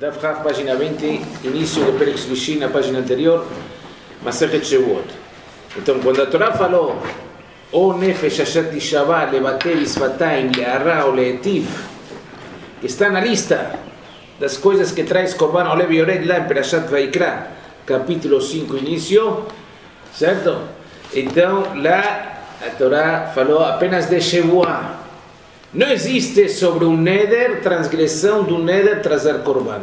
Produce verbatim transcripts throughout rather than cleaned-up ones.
Daf Haf, página vinte, início do Perek Shlishi, na página anterior, Masechet Shavuot. Então, quando a Torá falou O Nefesh Asher Tishavah Levater Isfataim Le'ara ou Le'etiv, que está na lista das coisas que traz Korban Olev Yored lá em Perashat Vaikra, capítulo cinco, início, certo? Então, lá a Torá falou apenas de Shavuot. Não existe sobre um neder, transgressão do neder, trazer Korban.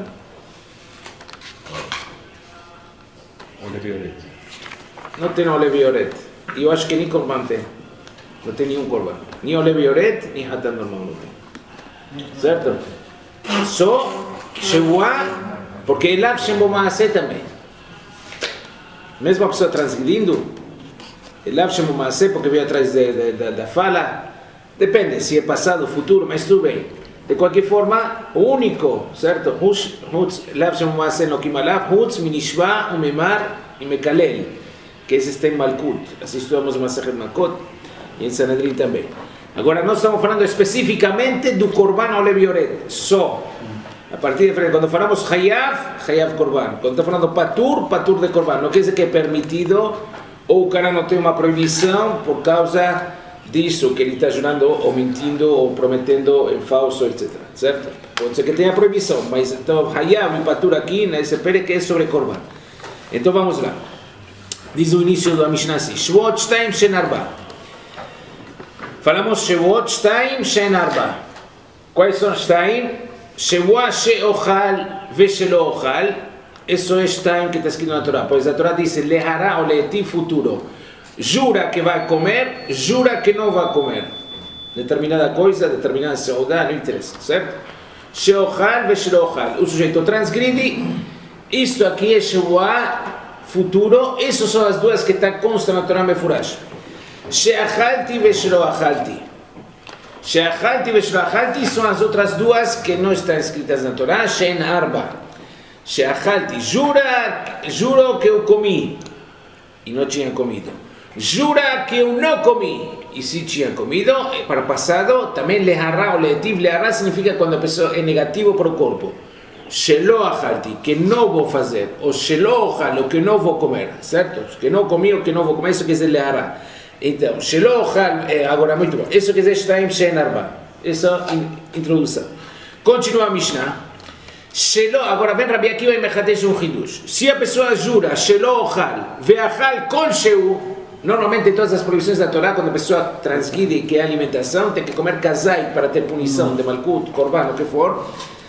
Olev Yored. Não tem Olev Yored. E eu acho que nem Korban tem. Não tem nenhum Korban. Nem Olev Yored, nem Hatan normal não tem. Certo? Só Shavuot, porque Elav Shem Bo Maaseh também. Mesmo a pessoa transgredindo, Elav Shem Bo Maaseh, porque veio atrás de, de, de, da fala. Depende se é passado ou futuro, mas tudo bem. De qualquer forma, o único, certo? Elav Shem Bo Maaseh no Kimalav, Hutz, Minishva, Umemar e Mekalel. Que esse tem Malkut. Assim estudamos o Masechet Malkut e em Sanedrin também. Agora, nós estamos falando especificamente do Korban Olev Yored. Só. A partir de frente, quando falamos Hayav, Hayav Korban. Quando estamos falando Patur, Patur de Korban. Não quer dizer que é permitido ou o cara não tem uma proibição por causa disso, que ele está jurando ou mentindo ou prometendo em falso, etcétera. Certo? Pode ser que tenha proibição, mas então Hayav e Patur aqui, nesse pere que é sobre Korban. Então vamos lá. Diz o início da Mishnah assim: Shavuot Shtaim Shen Arba. Falamos Shavuot Shtaim Shen Arba. Quais são Shtaim? Shavuot She'ochal Ve'Shelo Ochal. Isso é Shtaim que está escrito na Torá. Pois a Torá diz Lehará ou Le'etiv futuro. Jura que vai comer, jura que não vai comer. Determinada coisa, determinada saudade, não interessa, certo? She'ochal Ve'Shelo Ochal. O sujeito transgride. Isto aqui é Shavuot futuro. Essas são as duas que está consta na Torá Mefurash. She'achalti ve'shelo achalti. She'achalti ve'shelo achalti são as outras duas que não estão escritas na Torá. She'en arba. She'achalti, jura, juro que eu comi e não tinha comido. Jura que eu não comi e se tinha comido. Para o passado, também lehará ou le'etiv. Lehará significa quando a pessoa é negativo para o corpo. Shelo achalti, que não vou fazer, ou shelo ochal, o que não vou comer, certo? Que não comi, o que não vou comer, isso quer dizer lehará. Então, shelo ochal, é, agora muito bom, isso quer dizer shtaim shen arba, essa introdução. Continua a Mishnah. Shelo, agora vem Rabi Akiva e mechadesh um hidush. Se a pessoa jura, shelo ochal, ve'achal kol sheu, normalmente todas as proibições da Torá, quando a pessoa transgride que é alimentação, tem que comer kazai para ter punição de malkut, korban, o que for.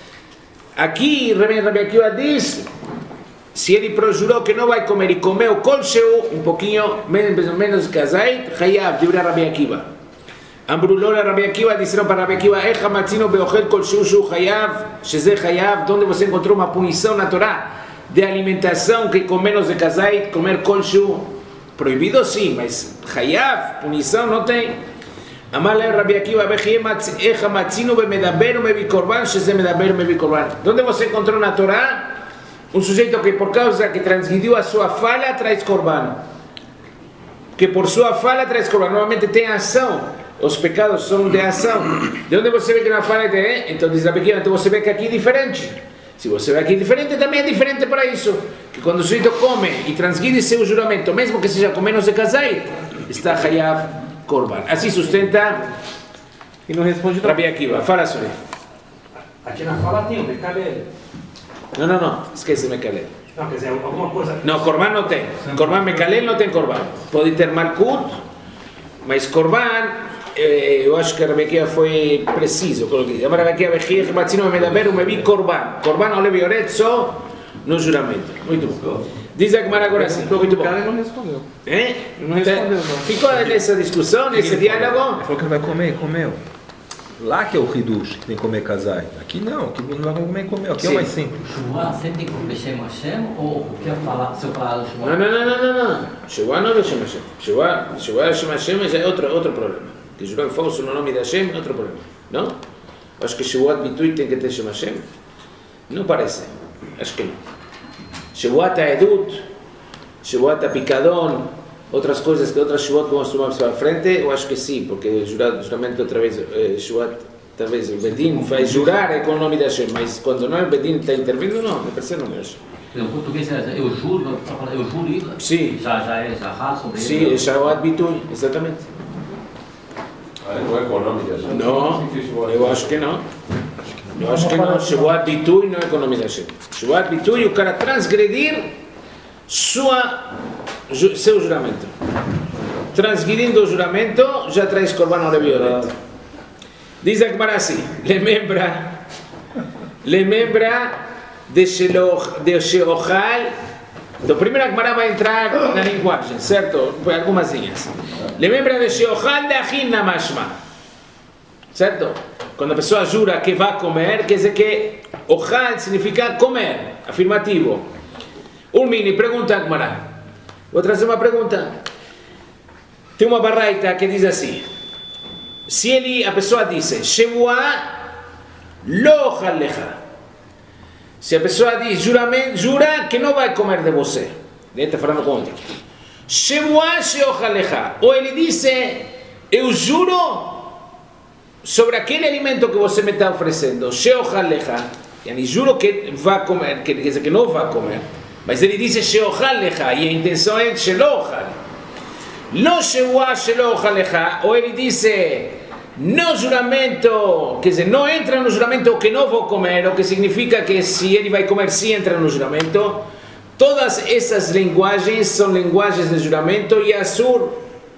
Aqui, Rabi Akiva diz, se ele projurou que não vai comer e comeu kolsheu, um pouquinho, menos, menos kazait, hayav, divrei Rabi Akiva. Ambrulora Rabi Akiva, disseram para Rabi Akiva, echa matzino beochel kolsheu shu hayav, sheze hayav, onde você encontrou uma punição na Torá de alimentação que com menos de kazait, comer kolsheu, proibido sim, mas hayav, punição não tem. Amale Rabi Akiva, echa matzino bemedaber umevi korban, sheze medaber umevi korban. Onde você encontrou na Torá um sujeito que por causa que transgrediu a sua fala traz korban, que por sua fala traz korban, normalmente tem ação, os pecados são de ação. De onde você vê que na fala é? Então diz Rabi Akiva, então você vê que aqui é diferente. Se você vê aqui diferente, também é diferente para isso, que quando o sujeito come e transgride seu juramento, mesmo que seja com menos de kazait, está hayav korban. Assim sustenta e não responde Rabi Akiva. Fala sobre. Aqui na fala tem o Mekalel. Não, não, não. Esquece Mekalel. Não, quer dizer, alguma coisa... Não, Korban não tem. Korban Mekalel não tem Korban. Pode ter Malkut, mas Korban, eh, eu acho que a Rabi Akiva foi preciso. Rabi Akiva, Bechir, Batzino, Medaber, Umevi, Korban. Korban, Olev Yored, só no juramento. Muito bom. Diz a Gemara agora assim. Muito bom. Ele não respondeu. É? Não respondeu, não. Ficou nessa discussão, nesse diálogo? Ele falou que ele vai comer, comeu. Lá que é o hidush, que tem que comer kazai. Aqui não, aqui não vai comer, comeu. Aqui sim. É o mais simples. Shavuot sempre tem que comer Shem Hashem ou o que eu falar, se eu falar do Shavuot? Não, não, não, não, não, não. Shavuot não é Shem Hashem. Shavuot, Shavuot Shem Hashem já é outro, outro problema. Que jurar falso no nome de Hashem é outro problema. Não? Acho que Shavuot Bitui tem que ter Shem Hashem. Não parece. Acho que não. Shavuot é Edut, Shavuot é Picadon, outras coisas que outras Shavuot vamos tomar para frente, eu acho que sim, porque o juramento outra vez, Shavuot talvez o Bedin faz jurar é com o nome da Hashem, mas quando não é o Bedin está intervindo, não, não precisa o nome da Hashem. Em português é eu juro, eu juro, Sim. já, já é já sobre Sim, ele. é Shavat Bitui, exatamente. Ah, não é com o nome da Hashem? Não, eu acho que não. Eu acho que não, Shavat Bitui não é com o nome da Hashem. Shavat Bitui, o cara transgredir sua, seu juramento. Transgredindo o juramento, já traz Korban Leviorete. Diz a Gemara assim, lembra, lembra de Sheochal. Então, primeiro a Gemara vai entrar na linguagem, certo? Algumas linhas. Lembra de Sheochal de Achin Namashma, certo? Quando a pessoa jura que vai comer, quer dizer que Ochal significa comer, afirmativo. Ulmini pergunta a Gemara. Vou trazer uma pergunta. Tem uma baraita que diz assim: se ele, a pessoa diz Shevua lo ochal lecha, se a pessoa diz juramento, jura que não vai comer de você, ele está falando com outro. Shevua she ochal lecha, ou ele diz eu juro sobre aquele alimento que você me está oferecendo, she ochal lecha, e juro que vai comer, que quer dizer que não vai comer, mas ele diz she ochal lecha e a intenção é she lo ochal. Lo Shevua shelo ochal lecha, ou ele diz no juramento, quer dizer, não entra no juramento que não vou comer, o que significa que se ele vai comer, sim entra no juramento. Todas essas linguagens são linguagens de juramento e Assur.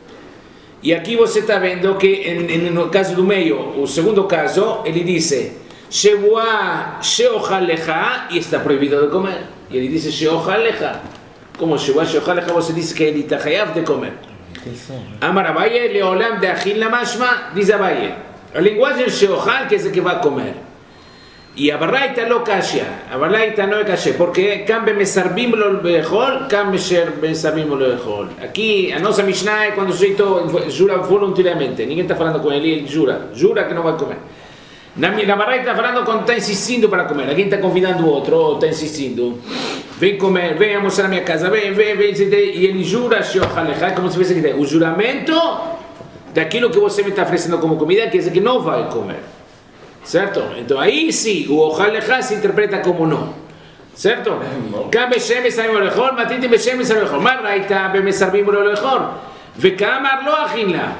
E aqui você está vendo que no caso do meio, o segundo caso, ele diz Shevua sheochal lecha e está proibido de comer. E ele diz sheochal lecha. Como Shevua sheochal lecha, você diz que ele está chayav de comer. Amar Abaye, leolam de Achin Namashma, diz Abaye. A linguagem sheochal quer dizer que vai comer. E a baraita lo kashia, a baraita não é kashia, porque kam bemesarbim lo bechol, kam bemesarbim lo bechol. Aqui a nossa Mishnah é quando o sujeito jura voluntariamente, ninguém está falando com ele, ele jura, jura que não vai comer. Na, na baraita está falando quando está insistindo para comer, alguém está convidando o outro, ou está insistindo. Vem comer, vem almoçar na minha casa, vem, vem, vem, e ele jura, como se fosse o juramento daquilo que você me está oferecendo como comida, quer dizer que não vai comer, certo? Então aí sim, o ochal lecha se interpreta como não, certo? Kam beshem mesarbim lo lechol, matiti beshem mesarbim lo lechol, mar raita bemesarbim lo lechol, vekamar lo achin la,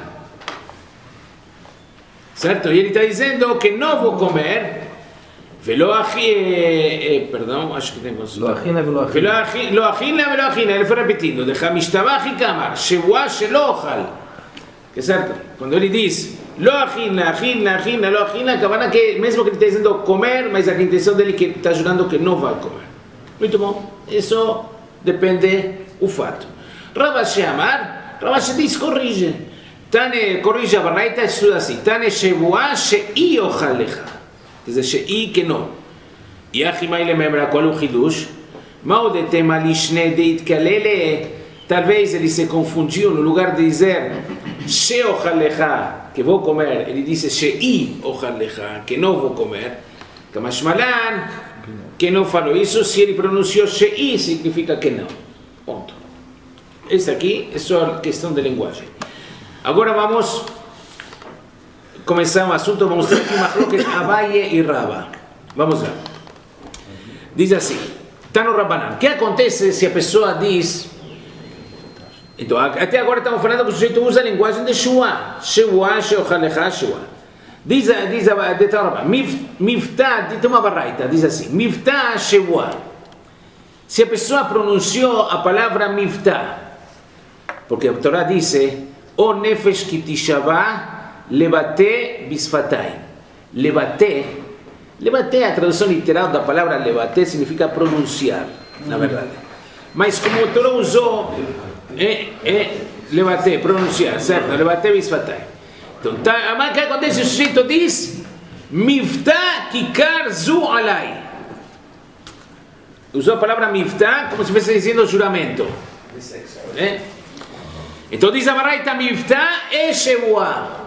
certo? E ele está dizendo que não vou comer. Velo achina, perdão, acho que temos. Lo achina, velo achina. Lo achina, velo achina, ele foi repetindo. Deja mishtabach e kamar, shevua shelo ochal. Que certo? Quando ele diz lo achina, achina, achina, lo achina, acabana que mesmo que ele está dizendo comer, mas a intenção dele que está jurando que não vai comer. Muito bom. Isso depende do fato. Rabashi Amar, Rabashi diz corrige. Tane corrige a baraita, estuda assim. Tane shevua shei ochal lecha. Quer dizer, shei que não. E aqui mais lembra qual o hidush? Mal de tema lishne de itkalele. Talvez ele se confundiu, no lugar de dizer she ochal lecha, que vou comer, ele disse shei ochal lecha, que não vou comer. Kamashmalan, que não falou isso, se ele pronunciou shei, significa que não. Ponto. Essa aqui é só questão de linguagem. Agora vamos começar um assunto, vamos ter aqui machloket Abaye e Raba. Vamos lá. Diz assim, está no Rabanan. O que acontece se a pessoa diz... Então, até agora estamos falando que o sujeito usa a linguagem de Shua. Shua, Sheochal lecha, Shua. Diz a Rabanan, Miftah, tem uma baraita, diz assim, Miftah Shua. Se a pessoa pronunciou a palavra Miftah, porque a Torá diz, O nefesh kitishava lebate bisfatay. Lebate, lebate, a tradução literal da palavra lebate significa pronunciar, na verdade. Mas como o Torá usou, é, é lebate, pronunciar, certo? Lebate bisfatay. Então, tá, mas o que acontece? O sujeito diz, Miftah kikar zu alai. Usou a palavra Miftah como se fosse dizendo juramento. É? Então diz a baraita, Miftah e Shevua.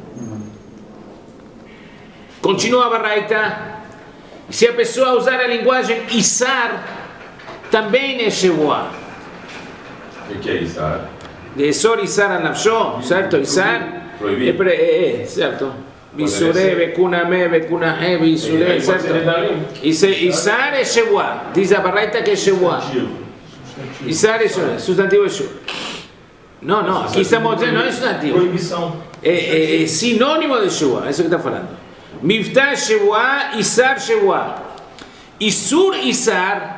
Continua a baraita. Se a pessoa usar a linguagem Isar, também é Shevua. O que é Isar? De Esor Isar al Nafsho, certo? Isar Proibido. É, é, é, certo. Bisure, Bekuname, Bekunahe, Bisure, etcétera. Y se Isar es Shewa. Dice la Baraita que es Shewa. Isar es sustantivo de Shewa. No, no, aquí estamos diciendo, no es sustantivo. Proibição. É, é, é sinônimo de Shewa, é isso que está falando. Miftah Shewa, Isar Shewa. Isur Isar.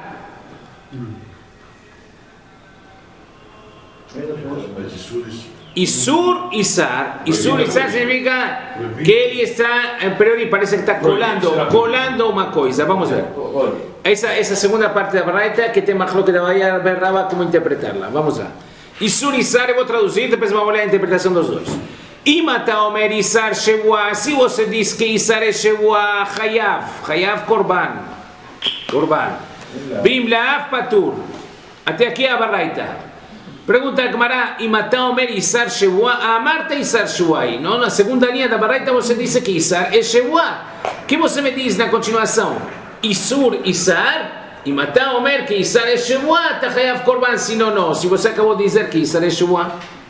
Isur Isar. Isur Isar significa que ele está, en período y parece que está colando, colando una cosa. Vamos a ver. Esa, esa segunda parte de la Baraita que te imagino que te vaya a ver Raba cómo interpretarla. Vamos a ver. Isur Isar, eu vou traduzir, depois vamos ler a interpretação dos dois. Imata Omer Isar Shewa, se você diz que Isar é Shewa, Hayav, Hayav Korban, Korban. Bim Laav Patur. Até aqui a Baraita. Pergunta a Gemara, Imata Omer Isar Shewa, Amarta Isar Shewai. Não? Na segunda linha da Baraita você diz que Isar é Shewa. O que você me diz na continuação? Isur Isar. E matar Omer que Isar é Shewa, está Hayav Korban, se não, não. Se você acabou de dizer que Isar é Shewa,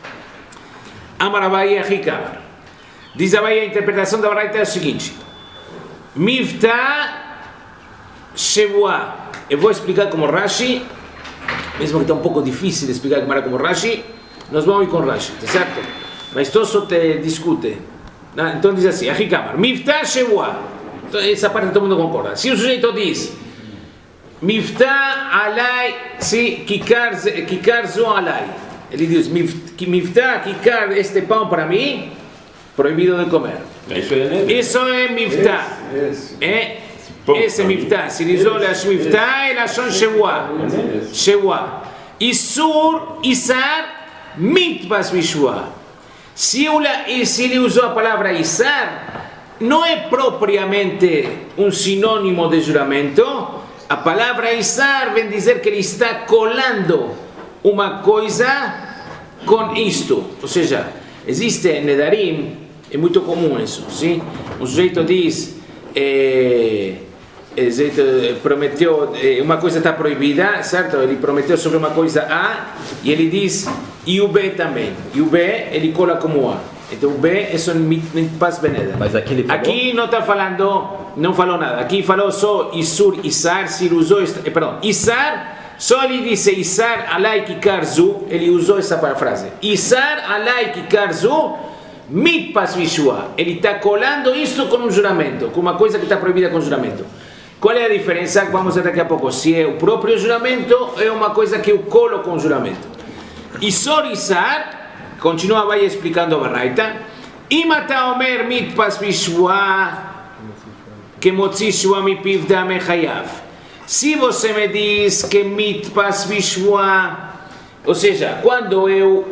Amar Abaye Hikabar. Diz Abaye, a interpretação da Baraita é a seguinte: Miftah Shewa. Eu vou explicar como Rashi, mesmo que está um pouco difícil de explicar como Rashi, nós vamos ir com Rashi, tá certo? Mas Tosso te discute. Então diz assim: Hikabar, Miftah Shewa. Essa parte todo mundo concorda. Se o sujeito diz Miftah alai, sim, kikar, kikar zo alai. Ele diz, Miftah, kikar, este pão para mim, proibido de comer. Isso é Miftah. É, esse é Miftah. Se diz, olha, Miftah é Lashon Shewa. Shewa. Isur, Isar, mitbas bishua. Se ele usou a palavra Isar, não é propriamente um sinônimo de juramento. A palavra Isar vem dizer que ele está colando uma coisa com isto. Ou seja, existe em Nedarim, é muito comum isso, sim? Um sujeito diz, é, é, prometeu, é, uma coisa está proibida, certo? Ele prometeu sobre uma coisa A, e ele diz, e o B também. E o B, ele cola como A. Então o B é só mitpas beneda. Mas aqui ele falou? Aqui não está falando, não falou nada. Aqui falou só Isur, Isar, se ele usou, eh, perdão, Isar, só ele disse Isar alai kikar zu, ele usou essa frase. Isar alai kikar zu, mitpas bishua. Ele está colando isso com um juramento, com uma coisa que está proibida com juramento. Qual é a diferença? Vamos ver daqui a pouco. Se é o próprio juramento, é uma coisa que eu colo com juramento. Isur, Isar, continua vai explicando a Baraita. Imata Omer mitpas bishua que motzi shua mipiv dame chayav. Se você me diz que mitpas bishua, ou seja, quando eu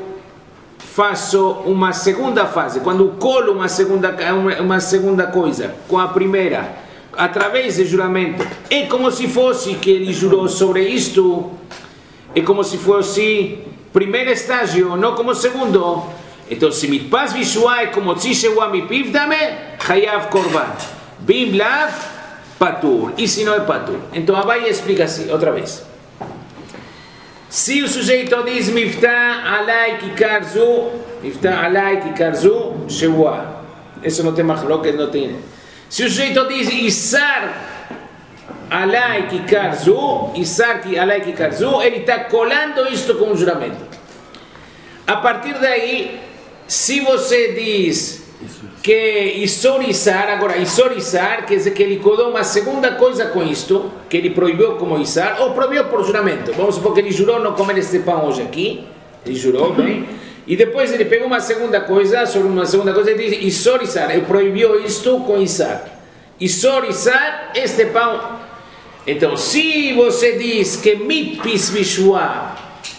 faço uma segunda fase, quando colo uma segunda, uma segunda coisa com a primeira, através de juramento, é como se fosse que ele jurou sobre isto, é como se fosse primeiro estágio, não como segundo. Então, se mitpas bishua é como tzishewa mipiv dame, chayav korban. Bim lav, patur. E se não é patur? Então, Abaye explica assim, outra vez. Se o sujeito diz miftah alai kikar zu, miftah alai kikar zu, shewa. Isso não tem machloket, não tem. Se o sujeito diz isar alai kikar zu, isar alai kikar zu, ele está colando isto com um juramento. A partir daí, se você diz que isorizar, agora isorizar, quer dizer que ele colou uma segunda coisa com isto, que ele proibiu como isar, ou proibiu por juramento. Vamos supor que ele jurou não comer este pão hoje aqui, ele jurou, bem, e depois ele pegou uma segunda coisa, sobre uma segunda coisa, e diz isorizar, ele proibiu isto com isar. Isorizar este pão. Então, se você diz que mitpis bishua,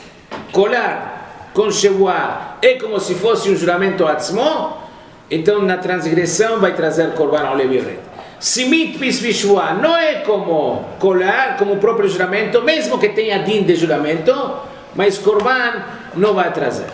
colar com shewa, é como se fosse um juramento atzmo, então na transgressão vai trazer korban ao leviret. Se mitpis bishua não é como colar, como o próprio juramento, mesmo que tenha din de juramento, mas korban não vai trazer.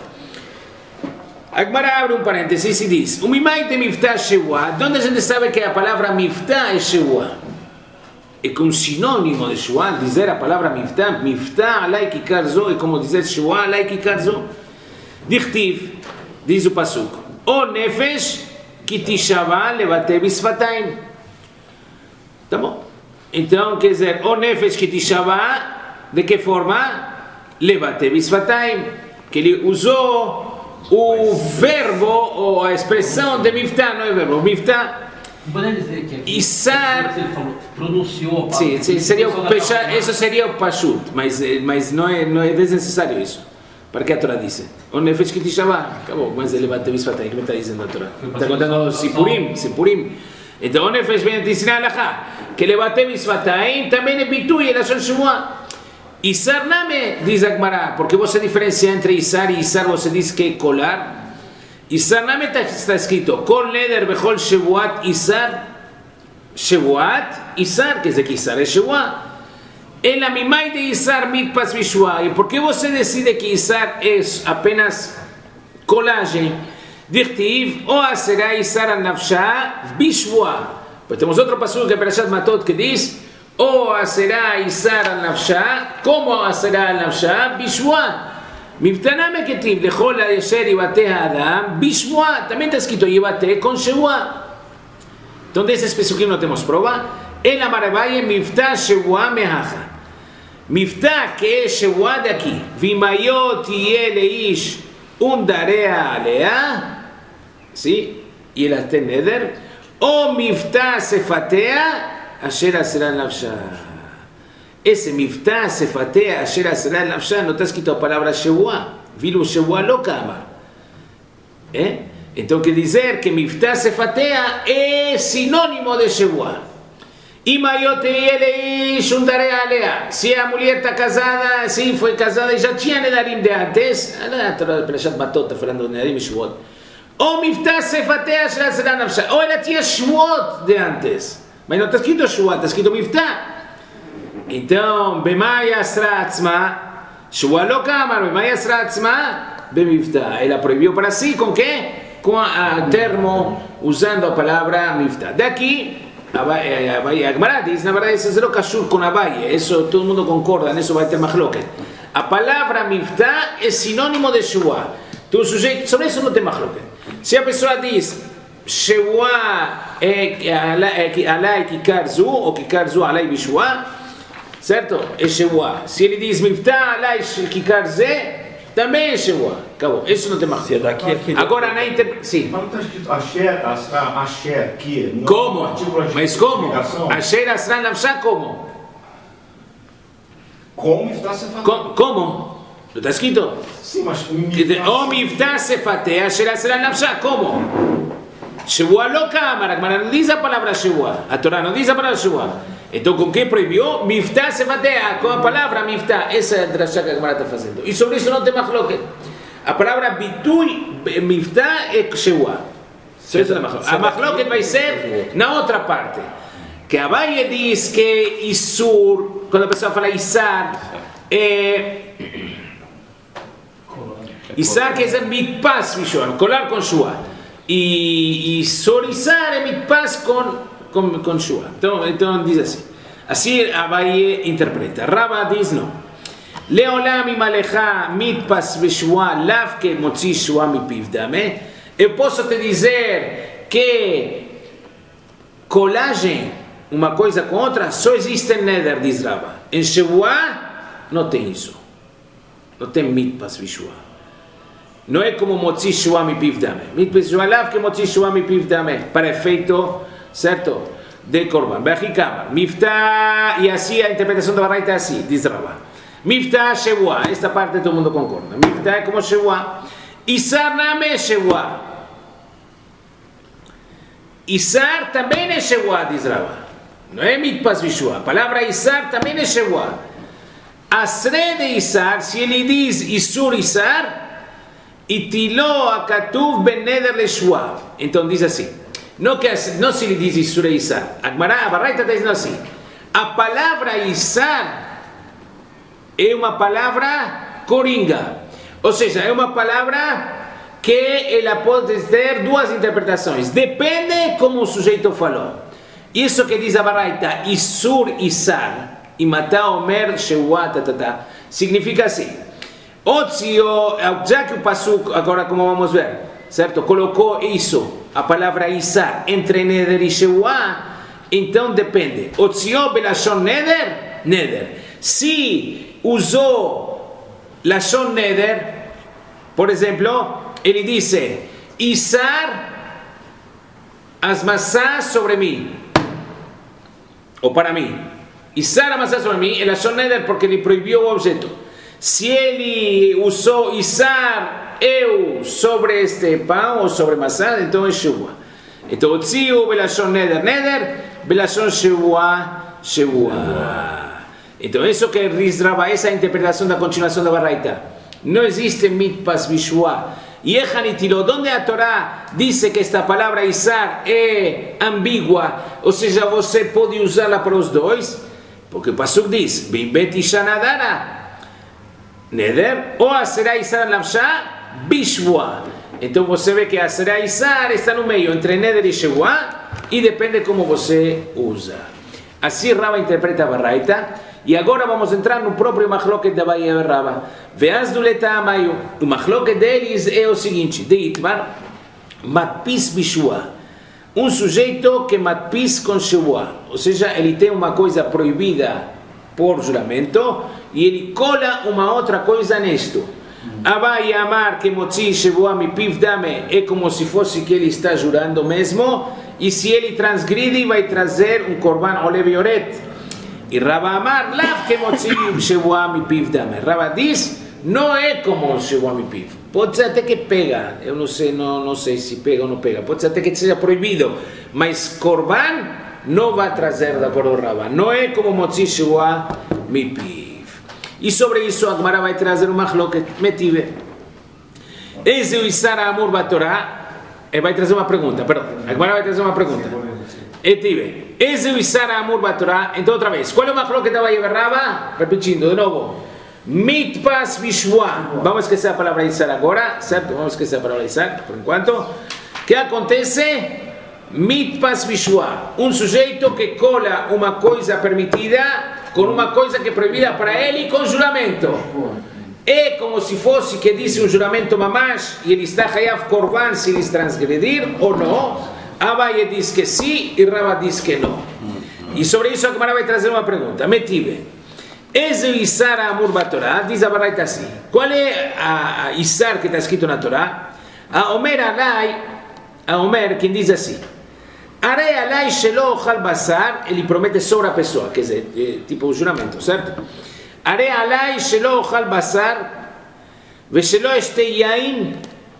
A Gemara abre um parênteses e diz, o mimai de miftah shewa, de onde a gente sabe que a palavra miftah é shewa? É que um sinônimo de shewa, dizer a palavra miftah, miftah alai kikar zo, é como dizer shewa alai kikar zo. Dichtiv, diz o pasuk, o nefesh kitishava levate bisfataim. Tá bom? Então, quer dizer, o nefesh kitishava, de que forma? Levate bisfataim. Que ele usou o verbo, ou a expressão de miftah, não é verbo, miftah. Podemos dizer que aqui, Isar, ele falou, pronunciou a palavra. sim, sim, seria o pesha, isso seria o pashut, mas, mas não, é, não é desnecessário isso. Para que a Torá diz? O nefesh kitishava, acabou, mas ele vai ter bisfataim, que me está dizendo a Torá? Está contando Sipurim, Sipurim. Então o nefesh vem te ensinar alahá, que ele vai ter bisfataim, também é bitui, ele é shemua. Isar name, diz a Gemara, porque você diferencia entre Isar e Isar, você diz que é colar. Isar name está escrito, Kol neder bechol shevuat Isar, shevuat Isar, quer dizer que Isar é shevuat. El amimai de Isar mitpas vishua. E por que você decide que Isar é apenas colagem? Dirtiv, ou será Isar an-nafsha bishua. Pois temos outro passuco que é Perashat Matot que diz, ou será Isar an-nafsha, como será an-nafsha bishua. Miftaname ketiv lechol hayasher yibate ha'adam bishua. Também está escrito yibate com shua. Então desses pesukim não temos prova. El amarabaye miftah shua mehacha. Miftah que é shua daqui. Vimayot yeleish undarea alea. Sim? E ela tem neder. Ou miftah sefatea asher asera nafsha. Esse miftah sefatea asher asera nafsha não está escrito a palavra shua. Vilu shua loca amar. Eh? Então quer dizer que miftah sefatea é sinônimo de shua. Se a mulher está casada, sim, foi casada e já tinha nedarim de antes, a Torá Perashat Matot está falando de nedarim e shvuot. Ou miftah sefatea asher asera nafsha. Ou ela tinha shvuot de antes, mas não está escrito shvuot, está escrito miftah. Então, bema yasra atzma, shua lo kamar, bema yasra atzma, bemiftah. Ela proibiu para si, com que? Com o termo, usando a palavra miftah. Daqui, a Gemara diz, na verdade, isso é o kashur com Abaye, isso todo mundo concorda, nisso vai ter machloket. A palavra miftah é sinônimo de shua. Então, o sujeito, sobre isso não tem machloket. Se a pessoa diz, shua é alai kikar zu, ou kikar zu alai bishua, certo? É shua. Se ele diz miftah alai kikar ze, também é shua. Acabou. Isso não tem mais. Agora na interpretação. Sim. Mas não está escrito asher, asra, asher, que. Como? Mas como? Asher, asra, nafsha, como? Como está se falando? Como? Não está escrito? Sim, mas. O miftah sefatea, asher, asra, nafsha, como? Shua lo kamar, não diz a palavra shua. A Torá não diz a palavra shua. Então, com que proibiu? Miftah sefatea, com a palavra miftah. Essa é a drashá que a Gemara está fazendo. E sobre isso não tem machloket. A palavra bitui, miftah, é shua. A machloket vai ser na outra parte. Que Abaye diz que isur, quando a pessoa fala isar, é... Isar quer dizer mitpas, colar com shua. E sorizar é mitpas com... Com, com shua. Então, então diz assim. Assim Abaye interpreta. Raba diz não. Leolam imalecha mitpas beshua lav que motzi shua mipiv dame. Eu posso te dizer que colagem, uma coisa com outra, só existe em neder, diz Raba. Em shua não tem isso. Não tem mitpas beshua. Não é como motzi shua mipiv dame. Mitpas beshua lav que motzi shua mipiv dame. Para efeito, certo? De Korban. Bejikamar. Miftah, e assim a interpretação da Baraita é assim, diz Rabá. Miftah Shevua. Esta parte todo mundo concorda. Miftah é como Shevua. Isar name Shevua. Isar também é Shevua, diz Rabá. Não é mitpas vishua. A palavra Isar também é Shevua. Asre de Isar, se ele diz Isur Isar, itilo akatuv ben neder leshua. Então diz assim. Não, que, não se lhe diz Isur e Isar. A Baraita está dizendo assim. A palavra Isar é uma palavra coringa. Ou seja, é uma palavra que ela pode ter duas interpretações. Depende como o sujeito falou. Isso que diz a Baraita, Isur Isar, e Matá Omer Shewá, significa assim. Ou se, já que o Pasuk, agora como vamos ver, certo? Colocou isso. a palavra Isar entre Neder e Shevuah, então depende. Otzió belashon Neder, Neder. Se usou Lashon Neder, por exemplo, ele disse, Isar as maçãs sobre mim, ou para mim. Isar as maçãs sobre mim, é Lashon Neder porque ele proibiu o objeto. Se ele usou Isar eu sobre este pão ou sobre maçã, então é Shevuah. Então, Otzió belashon Neder, Neder, belashon Shevuah, Shevuah. Então, isso que Rizrava, essa é a interpretação da continuação da Baraita. Não existe mitpas bishua. E Echanitilo, onde a Torá diz que esta palavra Isar é ambígua, ou seja, você pode usá-la para os dois, porque o Pasuk diz, Bimbet Ishanadara, Neder, ou a será Isar Lavshah, bishua. Então você vê que a será Isar está no meio entre Neder e Shevuah, e depende como você usa. Assim Rava interpreta a Baraita. E agora vamos entrar no próprio machloket da Abaye e Rava. Veaz do leta amayu. O machloket deles é o seguinte: de Itmar, matpis bishua. Um sujeito que matpis com Shevuah. Ou seja, ele tem uma coisa proibida por juramento e ele cola uma outra coisa nisto. Abaye amar que motzi Shevuah mi piv dame. É como se fosse que ele está jurando mesmo. E se ele transgride, vai trazer um korban olev yoret. E Rava Amar, lav que motzi Shevuah mi piv dame. Rava diz, não é como Shevuah mi piv. Pode ser até que pega, eu não sei, não, não sei se pega ou não pega. Pode ser até que seja proibido, mas korban não vai trazer de acordo com Rava. Não é como motzi Shevuah mi piv. E sobre isso a Gemara vai trazer uma machloket metive. Esse o Isar Amur Batorá, vai trazer uma pergunta, perdão. A Gemara vai trazer uma pergunta. Etive, esse é o Isar Amur Batorá. Então outra vez, qual é o machloket da Abaye e Rava? Repetindo de novo, mitpas bishua. Vamos esquecer a palavra Isar agora, certo? Vamos esquecer a palavra Isar por enquanto. O que acontece? Mitpas bishua. Um sujeito que cola uma coisa permitida com uma coisa que é proibida para ele com juramento. É como se fosse que disse um juramento mamash e ele está hayav korban se ele transgredir ou não. Abaye diz que sim e Rava diz que não. E sobre isso a Gemara vai trazer uma pergunta. Metive. Esse Isar Amur Batorá, diz a Baraita assim. Qual é a, a Isar que está escrito na Torá? A Omer Alai, a Omer, quem diz assim. Arei Alai shelo ochal basar, ele promete sobre a pessoa, quer dizer, é, tipo o juramento, certo? Arei Alai shelo ochal basar, ve shelo este yain,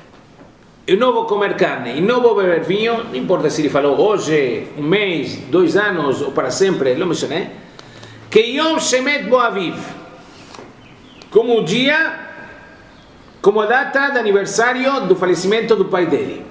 eu não vou comer carne e não vou beber vinho, não importa se ele falou hoje, um mês, dois anos ou para sempre, não me chame, que Yom Shemet Bo Aviv, como o dia, como a data de aniversário do falecimento do pai dele,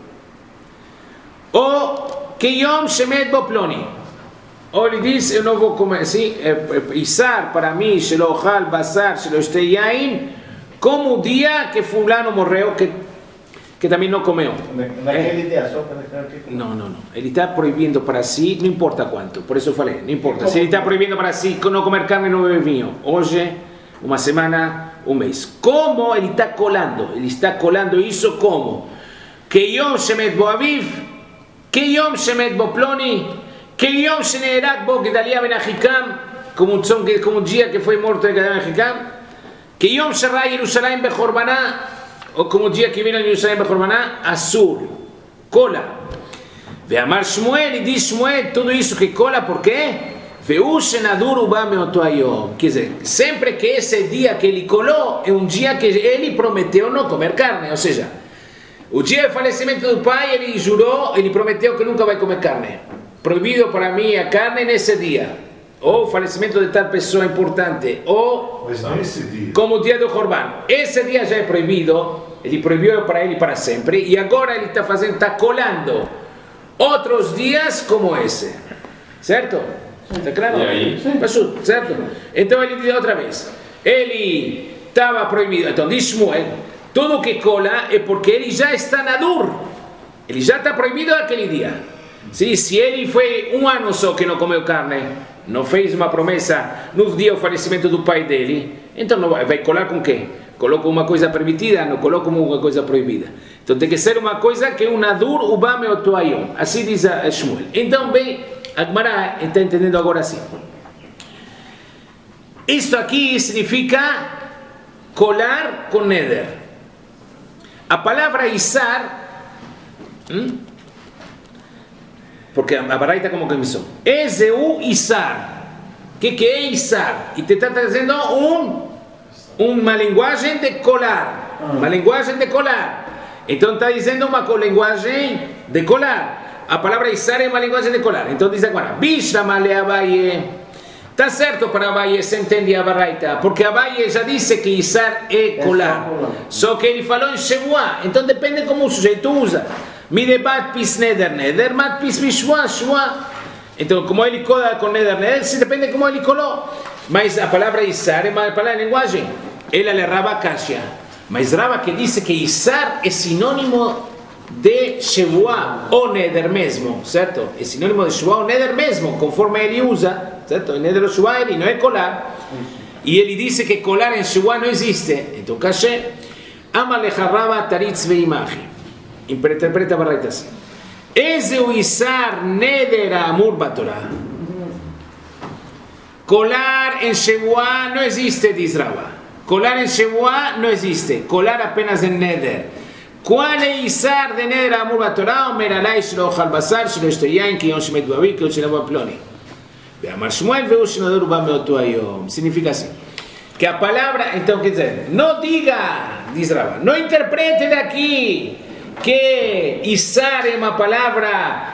ou que Yom Shemet Bo Ploni, ou ele diz, eu não vou comer, sim, é, é, Isar para mim, Shelo Ochal Basar, Shelo Este Yain, como o dia que fulano morreu, que que também não comeu. Naquele dia, só para deixar aqui. Não, não, não. Ele está proibindo para si, não importa quanto. Por isso eu falei, não importa. Se ele está proibindo para si não comer carne e não beber vinho, hoje, uma semana, um mês. Como ele está colando? Ele está colando isso como? Que Yom Shemet Bo Aviv, que Yom Shemet Bo Ploni, que Yom Sheneerat Bo Gedalia Ben Ahikam, como um dia que foi morto Gedalia Ben Ahikam, que Yom Sherai Yerushalayim Bechorbaná, ou como o dia que vino em Yerushalayim Bechorbaná, Assur, cola. Ve Amar Shmuel, e diz Shmuel, tudo isso que cola, por quê? Veu Shenadur Uba Meoto Hayom. Quer dizer, sempre que esse dia que ele colou, é um dia que ele prometeu não comer carne, ou seja, o dia do falecimento do pai, ele jurou, ele prometeu que nunca vai comer carne. Proibido para mim a carne nesse dia. Ou o falecimento de tal pessoa importante, ou Mas não esse dia. como o dia do Corban. Esse dia já é proibido, ele proibiu para ele para sempre, e agora ele está fazendo, está colando outros dias como esse. Certo? Está claro? E aí? Passuto, certo? Então ele diz outra vez, ele estava proibido, então diz Shmuel, tudo que cola é porque ele já está na dur, ele já está proibido aquele dia. Sim, se ele foi um ano só que não comeu carne, não fez uma promessa no dia do falecimento do pai dele, então não vai, vai colar com quê? coloco uma coisa permitida, não coloco uma coisa proibida. Então tem que ser uma coisa que um nadur uba meoto ayom. Assim diz a Shmuel. Então, bem, a Gemara está entendendo agora assim. Isto aqui significa colar com neder. A palavra isar, ¿hmm? Porque a baraita como que me son, es de u isar. ¿Qué que é isar? Y te está trazendo un, uma linguagem de colar. Uma linguagem de colar. Então está dizendo uma linguagem de colar. A palavra isar é uma linguagem de colar. Então diz agora, Bishamale Abaye. Está certo para Abaye, se entende a baraita, porque Abaye já disse que isar é colar. Só que ele falou em Shevuah, então depende como o sujeito usa. Mide bat pis neder neder, mat pis mishua shua. Então, como ele cola com neder neder, se depende como ele colou. Mas a palavra isar é uma palavra de linguagem. Ela é Rava Kashia. Mas Rava que disse que isar é sinônimo de Shevuah ou neder mesmo, certo? É sinônimo de Shevuah ou neder mesmo, conforme ele usa, certo? Em neder ou Shevuah ele não é colar. E ele disse que colar em Shevuah não existe. Então, Kashe, Amalecha Rava taritz veimachi. Interpreta a baraita assim. Eze o isar neder amur batorá. Colar em Shevuah não existe, diz Rava. Colar em Shevuah não existe. Colar apenas em neder. ¿Cuál es isar de neder amur batorá? Omer alay shelo ochal basar, shelo eshto yain, ki yon shemet bavi, ki yon shenabo ploni. Ve'amar Shmuel ve'u shenador uba meoto ayom. Significa assim. Que a palavra, então quer dizer, não diga, diz Rava, não interprete daqui que isar é uma palavra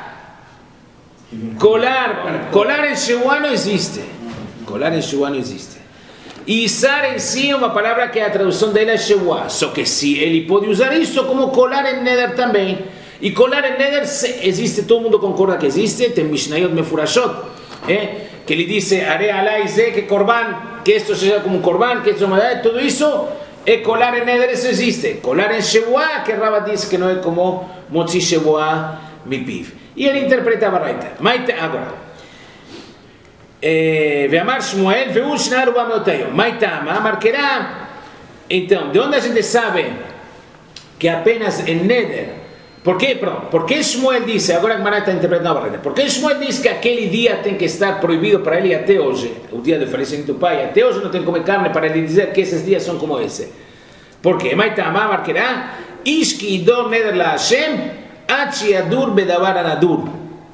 colar. Colar em Shevuah não existe. Colar em Shevuah não existe. Isar em si é uma palavra que a tradução dela é Shevuah. Só que se ele pode usar isso como colar em neder também. E colar em neder existe, todo mundo concorda que existe. Tem Mishnayot Mefurashot, eh? que ele diz, Are alay ze, que korban, que esto seja como um korban, que esto é tudo isso. É colar em neder, isso existe. Colar em Shevuah, que Rava diz que não é como motzi Shevuah mipiv. E ele interpreta a baraita. Agora, Ve'amar Shmuel, ve'u shnar uba meot ayom. Maitama, marquerá. Então, de onde a gente sabe que apenas em neder? Por quê? Por que Shmuel disse, agora a Gemara está interpretando a baraita, por que Shmuel diz que aquele dia tem que estar proibido para ele até hoje, o dia do falecimento do pai, até hoje não tem que comer carne, para ele dizer que esses dias são como esse? Por quê? Maitama, marquerá. Ishki idor neder la Hashem, achi adur bedavar anadur.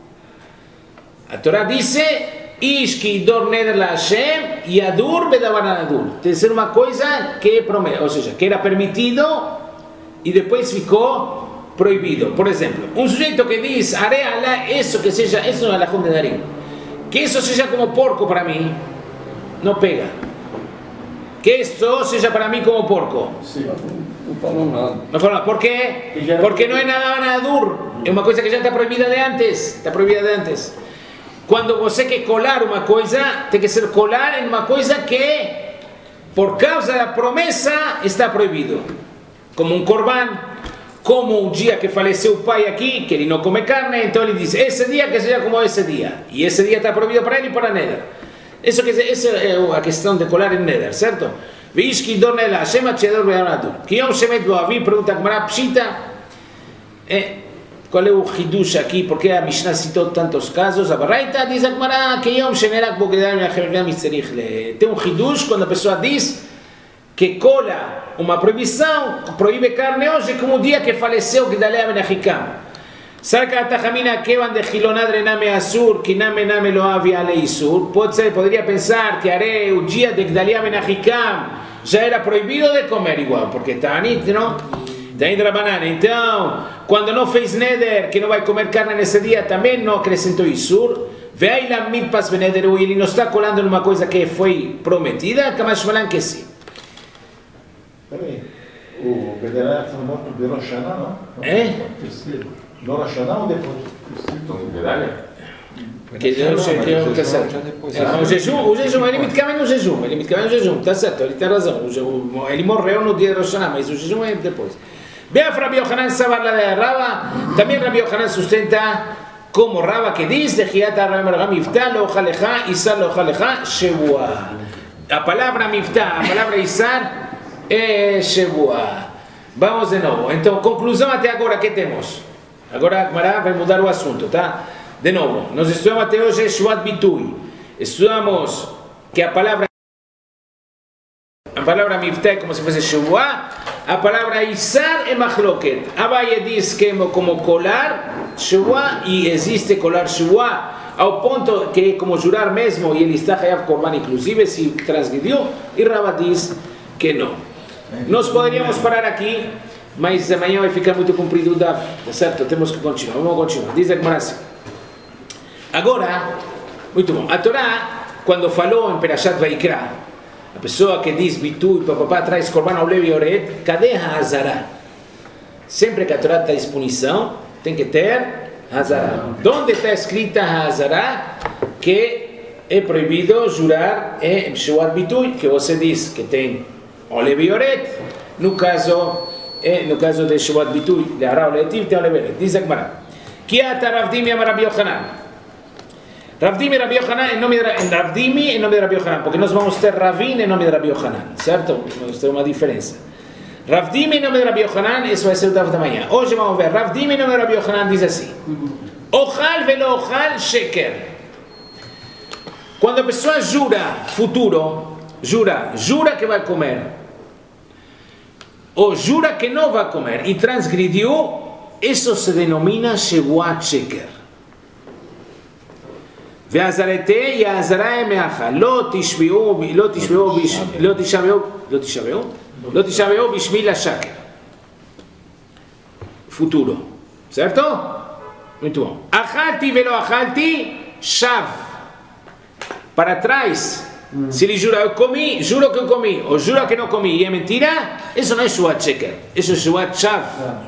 A Torá diz, Ishki idor neder la Hashem, e adur bedavar anadur. Tem que ser uma coisa que, ou seja, que era permitido e depois ficou proibido. Por exemplo, um sujeito que diz, Are alá, isso que seja, isso não é alajón de Darim, que isso seja como porco para mim, não pega. Que isso seja para mim como porco. Sim, não falou nada. Não falou nada. Por quê? Porque não é nada nadur. É uma coisa que já está proibida de antes. Está proibida de antes. Quando você quer colar uma coisa, tem que ser colar em uma coisa que, por causa da promessa, está proibido. Como um korban, como o dia que faleceu o pai aqui, que ele não come carne, então ele diz, esse dia que seja como esse dia. E esse dia está proibido para ele e para neder. Isso que essa é a questão de colar em neder, certo? Vishki dorne la shema tchedor be'anadur. Que yom shemet boavi, pergunta a Gemara pshita. Qual é o hidush aqui? Porque a Mishnah citou tantos casos? A baraita diz a Gemara que yom shemerak bogedar me'achevgam mitzerich le. Tem um hidush quando a pessoa diz que cola uma proibição, proíbe carne hoje, como o dia que faleceu Gedaliah ben Ahikam. Sarka Tajamina Kevan de Gilonadre Name Asur, que Name Name lo havia Leisur. Pode ser, poderia pensar que Are, o dia de Gedaliah ben Ahikam, já era proibido de comer igual, porque está anito, não? Está indo a banana. Então, quando não fez neder, que não vai comer carne nesse dia, também não acrescentou Isur. Veio lá mitpas benederu, e ele não está colando numa coisa que foi prometida, Kamash Malan que sim. Peraí, o Gedaliah foi morto de Rosh Hashanah, não? É? Do Rosh Hashanah ou depois? Que eu sei que eu está certo. O jejum, o jejum, ele מתכוון no jejum, ele מתכוון no jejum, está certo, ele tem razão. Ele morreu no dia de Rosh Hashanah, mas o jejum é depois. Veja Rabbi Yohanan Sabar la de Rava, também Rabbi Yohanan sustenta como Rava que diz, de Hiata Rabbi Miftah lo ojaleja, Isar lo ojaleja, Shevuah. A palavra Miftah, a palavra Isar, é Shevuah. Vamos de novo. Então, conclusão até agora, que temos? Agora a Gemara vai mudar o assunto, tá? De novo, nós estudamos até hoje Shevuat Bitui. Estudamos que a palavra a palavra Miftah é como se fosse Shevuah, a palavra Isar é Machloket. Abaye diz que é como colar Shevuah e existe colar Shevuah ao ponto que é como jurar mesmo e ele está Hayav Korban inclusive se transgrediu, e Rabba diz que não. Nós poderíamos parar aqui, mas amanhã vai ficar muito comprido o Daf, certo? Temos que continuar, vamos continuar. Diz a Gemara assim. Agora, muito bom, a Torá, quando falou em Perashat Vaikra, a pessoa que diz Bitu e papapá traz Korban ao Levi Oret, cadê a Hazara? Sempre que a Torá está em punição, tem que ter Hazara. Onde está escrita a Hazara? Que é proibido jurar em Shevuat Bitu, que você diz que tem o Levi Oret, no caso, eh, no caso de Shevuat Bitu, Lehará o Letiv, tem o Levi Oret. Diz a Gemara, que ata Rav Dimi amar Rabbi Yochanan. Rav Dimi e Rabbi Yochanan em nome de Rav Dimi em nome de Rabbi Yochanan, porque nós vamos ter Ravin em nome de Rabbi Yochanan, certo? Vamos ter uma diferença. Rav Dimi em nome de Rabbi Yochanan, isso vai ser o Daf da manhã. Hoje vamos ver, Rav Dimi em nome de Rabbi Yochanan diz assim: Ochal velo ochal sheker. Quando a pessoa jura futuro, jura, jura que vai comer, ou jura que não vai comer e transgrediu, isso se denomina Shevuat sheker. ועזרתי יעזרה ימיך, לא תשמעו, לא תשמעו, לא תשמעו, לא תשמעו, לא תשמעו בשמי לשקר. Futuro, certo? Muito bom. Achalti velo achalti, shav. Para trás, se ele jura eu comi, juro que eu comi, ou jura que não comi e é mentira, isso não é Shevuat sheker, isso é Shevuat shav.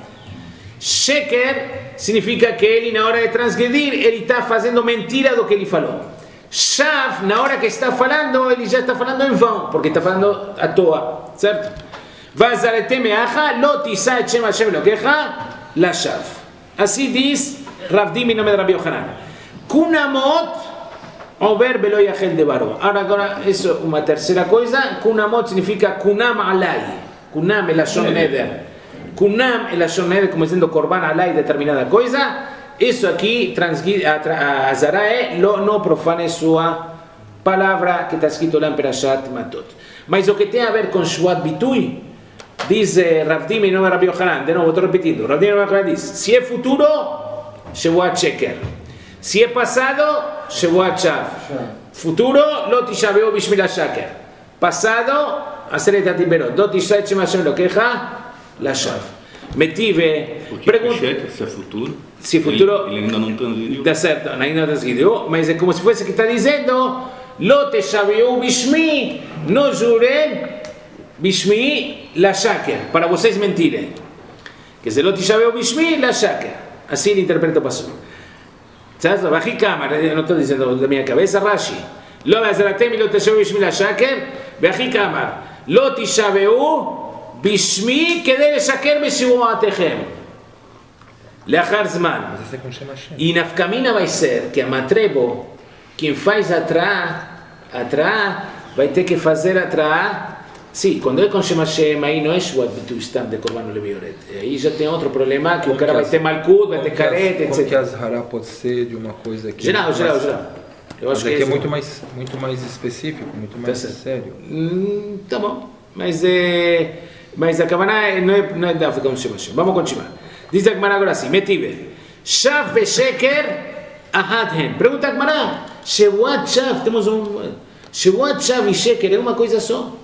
Sheker significa que ele, na hora de transgredir, ele está fazendo mentira do que ele falou. Shav, na hora que está falando, ele já está falando em vão, porque está falando à toa, certo? Vazarete meacha, lo tisa et shem Hashem Elokecha, la shav. Assim diz Rav Dimi em nome de Rabbi Yochanan. Kunamot, over belo yachel devaro. Agora, isso é uma terceira coisa. Kunamot significa kunam alai. Kunam é lashon neder. Kunam é lashon neder, como dizendo korban alai determinada coisa. Isso aqui, a Hazara é, não profane sua palavra que está escrito lá em Perashat Matot. Mas o que tem a ver com Shevuat Bitui, diz Rav Dimi em nome de Rabbi Yochanan, de novo, estou repetindo, Rav Dimi diz, se é futuro, Shevuat sheker. Se é passado, Shevuat shav. Futuro, lo tishaveu bishmil hashaker. Passado, aseret hatiberot. Lo tishaveu et shem Hashem Elokecha, la shav. Metive, pergunta. Se é futuro. Se futuro. Ele, ele ainda não transgrediu. Dá certo, ainda não transgrediu, mas é como se fosse que está dizendo, lo tishaveu bishmi, não jurem bishmi la shaker, para vocês mentirem. Que se lo tishaveu bishmi la shaker. Assim ele interpreta o passo. ¿Sabes? Bajé cámara, no estoy diciendo de mi cabeza, Rashi. Lo bazaratem y lo tishaveu bishmi la shaker, bajé cámara. Lo tishaveu bishmi kedei leshaker beshevuatechem. Leachar zman. E nafkamina vai ser que a matrebo, quem faz atrás, atrás, vai ter que fazer atrás. Sim, quando é com Shem Hashem, aí não é Shevuat Bitui Stam de Korban Levi Oret. Aí já tem outro problema, que o cara vai ter malkut, vai ter careta, etcétera. Como que a Zahara pode ser de uma coisa que... Geral, geral, geral. Eu acho que é muito mais, muito mais específico, muito mais sério. Hum, tá bom, mas, é, mas a Kavanah não é, não é da África com Shem Hashem. Vamos continuar. Diz a Gemara agora assim, Metive. Shav besheker ahad hen. Pergunta a Gemara. Shevuat shav, temos um... Shevuat shav e sheker é uma coisa só?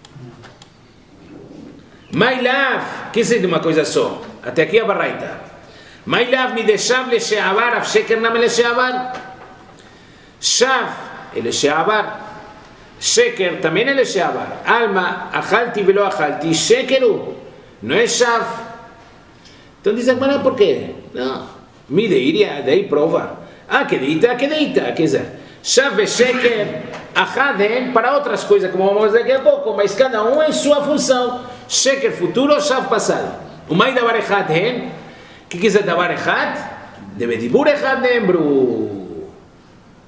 Mailav, que é uma coisa só? Até aqui a barraita. Mailav mi de shav lesheavar, av sheker name lesheavar. Shav é lesheavar. Sheker também é lesheavar. Alma, achalti velo achalti, shekeru. Não é shav. Então diz a Gemara, por quê? Não. Mi de iria, daí prova. Ah, que deita, que deita. Quer dizer, shav e sheker, achaden para outras coisas, como vamos ver daqui a pouco, mas cada um em sua função. Sheker futuro, shav passado. O mai davar echad hen, que quiser davar echad, deve dibur echad nembru.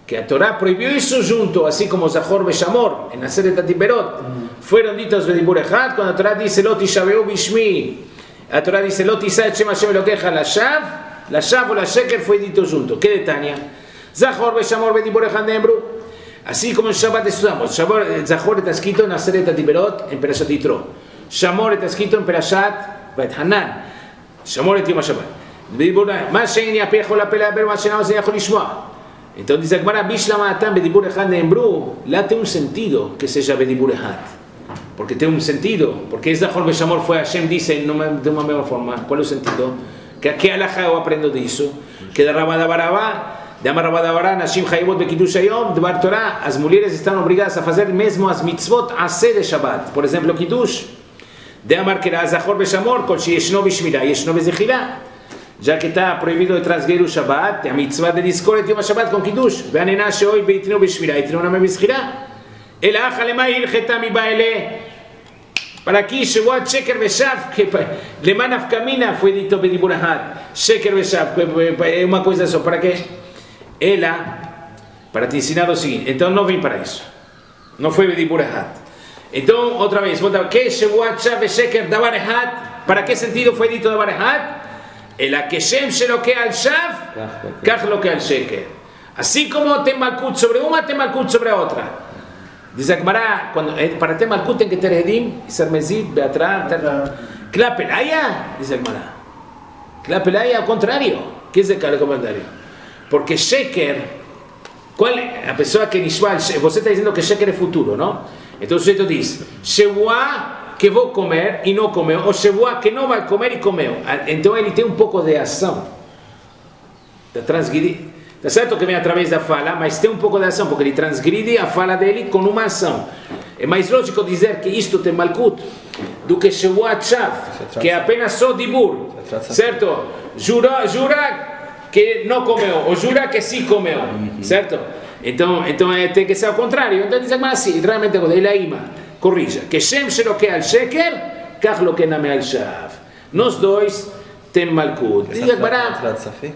que a Torah prohibió eso junto, así como Zahor Beshamor, en hacer de Tatiperot, fueron ditos Bedibur Echad, cuando la Torah dice Lo tishabeu bishmi, la Torah dice Lo tisa et Shem Hashem Elokeja, la Shav, la Shav o la Sheker fue dito junto. ¿Qué de Tania? Zahor Beshamor Bedibur Echad Nembru, así como en Shabbat estudiamos, Zahor está escrito en hacer de Tatiperot, en Perashat Yitro, Shamor está escrito en Perashat Beit Hanan, Shamor et Yom HaShabbat. Más Shein Yapejo la pela de ver, más Shein se dejó Lishma. Entonces dice Gemara, Bishlama Atan Bedibur Echad Nembru, la tiene un sentido que sea Bedibur Echad. Porque tiene un sentido, porque es Zahor Beshamor fue Hashem dice de una misma forma. ¿Cuál es el sentido? Que ¿qué alajá yo aprendo de eso? Que de Rabada Barabá, de Amar Rabada Bará, Nashim Chaybot de Kiddush Hayom, de Bar Torah, las mujeres están obligadas a hacer mesmo as mitzvot hace de Shabbat. Por ejemplo, Kiddush. De Amar que era Zahor Beshamor, Kol Sheyeshno Bishmira, Yeshno Bezechila. Ya que está prohibido de transgredir Shabbat, a mitzvah de discord Yom Shabbat con Kiddush. Vean en Ashe hoy Beitino Bishmira, y tiene una Bezechila. El Ajalema Ilcheta mi baile. Para aquí, Shevuat Sheker Beshav, que le manaf camina fue dito Bedibur Echad. Sheker Beshav, es una cosa eso. ¿Para qué? Ela, para te enseñar lo siguiente. Entonces no vine para eso. No fue Bedibur Echad. Entonces, otra vez, ¿qué es Shevuat Shav Sheker Davar Echad? ¿Para qué sentido fue dito Davar Echad? El Akeshem Sheloke al Shav, Kach Loke al Sheker. Así como tem Malkut sobre una, tem Malkut sobre otra. Dice Gemara, cuando para tem Malkut en que Teredim, Sermezid, Beatra, Klapelaya, dice Gemara. Klapelaya al contrario. ¿Qué es el comentario? Porque Sheker, ¿cuál? A pesar que Nishval, vos está diciendo que Sheker es futuro, ¿no? Entonces esto dice, Shevuah que voy a comer y no comeo, o Shevuah que no va a comer y comeo. Entonces él tiene un poco de ação. De transgredir. Está certo que vem através da fala, mas tem um pouco de ação, porque ele transgride a fala dele com uma ação. É mais lógico dizer que isto tem Malkut do que Shevuat Shav, que é apenas só Dibur. Certo? Jura, jura que não comeu, ou jura que sim comeu. Certo? Então, então é, tem que ser ao contrário. Então diz assim, realmente ele é ima. Corrija. Que Shem Sheloke al Sheker, Kach Loke Name al Shav. Nós dois tem Malkut. Diz a Gemara.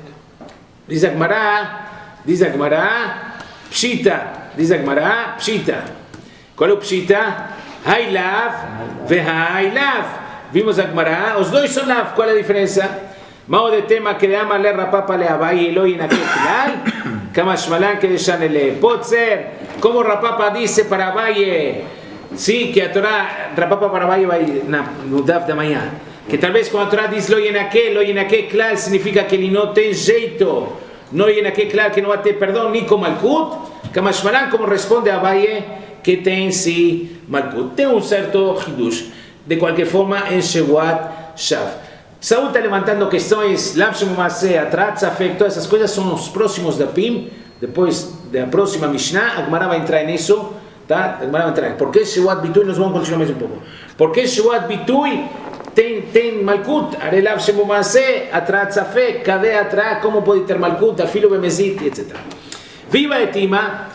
Diz a Gemara, diz a Gemara, Pshita, diz a Gemara, Pshita. Qual é o Pshita? Hailav, Vehailav. Vimos a Gemara, os dois são Lav, qual é a diferença? Mao de tema que de ama le rapapa le abai Eloi na ketilal, Kamashmalan que de Shanele. Pode ser, como Rapapa disse para Abaye, sim, que a Torá, Rapapa para Abaye vai no Daf da manhã. Que tal vez cuando a Torah dice lo yenaque, lo yenaque claro significa que ni no ten jeito, no yenaque claro que no va a tener perdón ni con Malkut, Kamashmalan como responde a Valle que ten sí Malkut. Tem un cierto hidush, de cualquier forma en Shevuat Shav. Saúl está levantando questões, Lav Shemumase, Atrat, Zafek, todas esas cosas son los próximos de Pim, después de la próxima Mishnah, Agmará va a entrar en eso. Tá? Agmará va a entrar. ¿Por qué Shevuat Bitui? Nos vamos a continuar más un poco. ¿Por qué Shevuat Bitui? Ten, ten Malkut, Arelav Shemumase, Atrat Zafek, Kade Atrat, ¿cómo puede ter Malkut, Afilo Bemezit, etcétera? Viva Etima,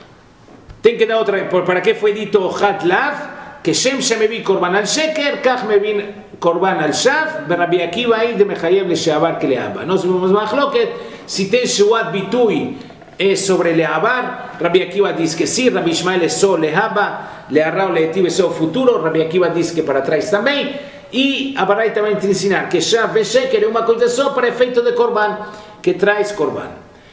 ten que dar otra, ¿para qué fue dito Hatlav? Que Shem Shemevi Korban al Sheker, Kach Mevin Korban al Shav, Rabbi Akiva ahí de Mechayev le Sheabar que le aba. No sabemos más Mahloket, si ten Shevuat Bitui es sobre Leabar, Rabbi Akiva dice que sí, Rabbi Ishmael es so Lehaba, Learra o Leetiv es so futuro, Rabbi Akiva dice que para atrás también. E a Barai também te ensinar que Shav e Sheker é uma coisa só para efeito de Korban, que traz Korban.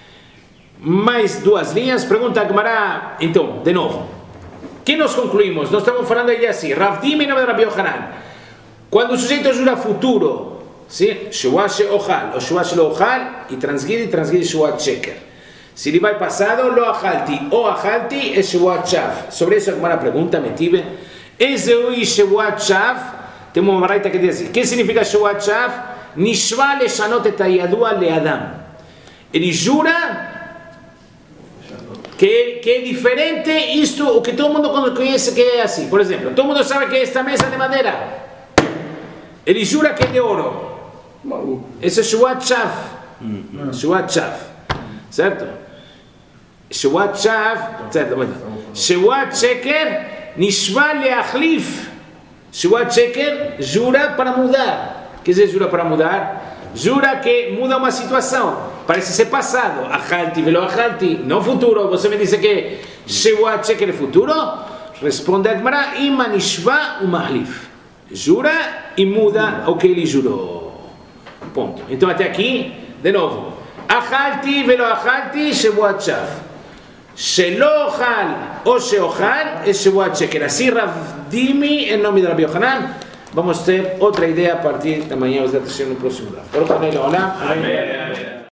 Mais duas linhas, pergunta a Gemara. Então, de novo, que nós concluímos? Nós estamos falando aí assim, Rav Dimi nome de Rabbi Yohanan. Quando o sujeito jura futuro, sim? Shevuat Sheochal, ou Shevuat Shelochal, e transgride, transgride Shevuat Sheker. Se ele vai passado, Lo Achalti, ou Achalti, é Shevuat Shav. Sobre isso a Gemara pergunta, me tive, Ezeu Shevuat Shav. Temos uma baraita que diz assim, o que significa Shevuat Shav? Nishva leshanot et hayadua leadam. Ele jura que, que é diferente isto, o que todo mundo conhece que é assim. Por exemplo, todo mundo sabe que esta mesa é de madeira. Ele jura que é de ouro. Esse é Shevuat Shav. Shevuat Shav. Certo? Shevuat Shav. Certo. Shevuat Sheker, Nishva leachlif. Shevuat Sheker jura para mudar. O que é jura para mudar? Jura que muda uma situação. parece ser pasado. Ajalti velo ajalti, no futuro. Você me dice que Shevuat Sheker es futuro. Responde a Gemara, Imanishva umahlif. Jura y muda o que ele jurou. Ponto. Então até aqui, de novo. Ajalti velo ajalti, Shevuat Shav. Shelo ojal o sheojal es Shevuat Sheker. Así Rav Dimi en nombre de Rabbi Yohanan. Vamos a ter outra ideia a partir da manhã, no próximo. Amém.